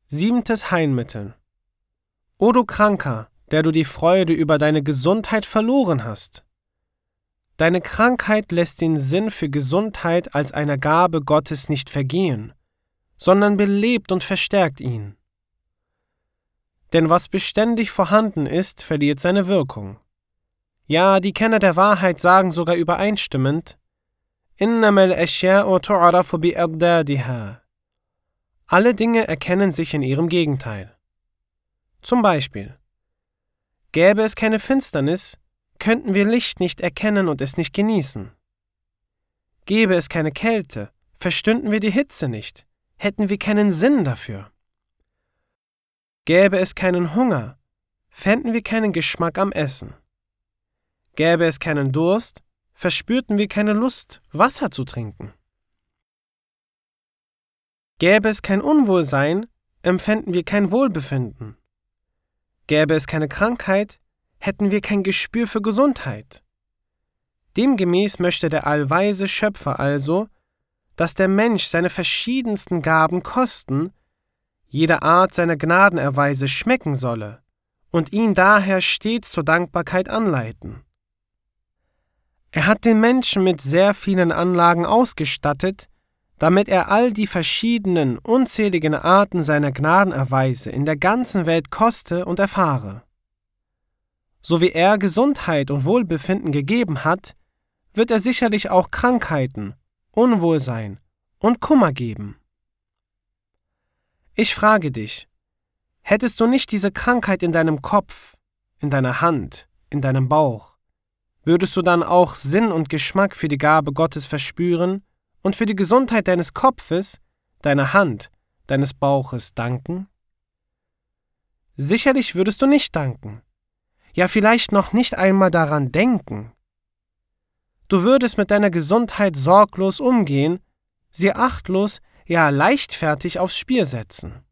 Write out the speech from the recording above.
7. Heilmittel. O du Kranker, der du die Freude über deine Gesundheit verloren hast. Deine Krankheit lässt den Sinn für Gesundheit als eine Gabe Gottes nicht vergehen, sondern belebt und verstärkt ihn. Denn was beständig vorhanden ist, verliert seine Wirkung. Ja, die Kenner der Wahrheit sagen sogar übereinstimmend: إنما الأشياء تعرف بأضدادها. Alle Dinge erkennen sich in ihrem Gegenteil. Zum Beispiel: Gäbe es keine Finsternis, könnten wir Licht nicht erkennen und es nicht genießen. Gäbe es keine Kälte, verstünden wir die Hitze nicht, hätten wir keinen Sinn dafür. Gäbe es keinen Hunger, fänden wir keinen Geschmack am Essen. Gäbe es keinen Durst, verspürten wir keine Lust, Wasser zu trinken. Gäbe es kein Unwohlsein, empfänden wir kein Wohlbefinden. Gäbe es keine Krankheit, hätten wir kein Gespür für Gesundheit. Demgemäß möchte der allweise Schöpfer also, dass der Mensch seine verschiedensten Gaben kosten, jede Art seiner Gnadenerweise schmecken solle und ihn daher stets zur Dankbarkeit anleiten. Er hat den Menschen mit sehr vielen Anlagen ausgestattet, damit er all die verschiedenen, unzähligen Arten seiner Gnadenerweise in der ganzen Welt koste und erfahre. So wie er Gesundheit und Wohlbefinden gegeben hat, wird er sicherlich auch Krankheiten, Unwohlsein und Kummer geben. Ich frage dich, hättest du nicht diese Krankheit in deinem Kopf, in deiner Hand, in deinem Bauch, würdest du dann auch Sinn und Geschmack für die Gabe Gottes verspüren und für die Gesundheit deines Kopfes, deiner Hand, deines Bauches danken? Sicherlich würdest du nicht danken, ja vielleicht noch nicht einmal daran denken. Du würdest mit deiner Gesundheit sorglos umgehen, sie achtlos, ja leichtfertig aufs Spiel setzen.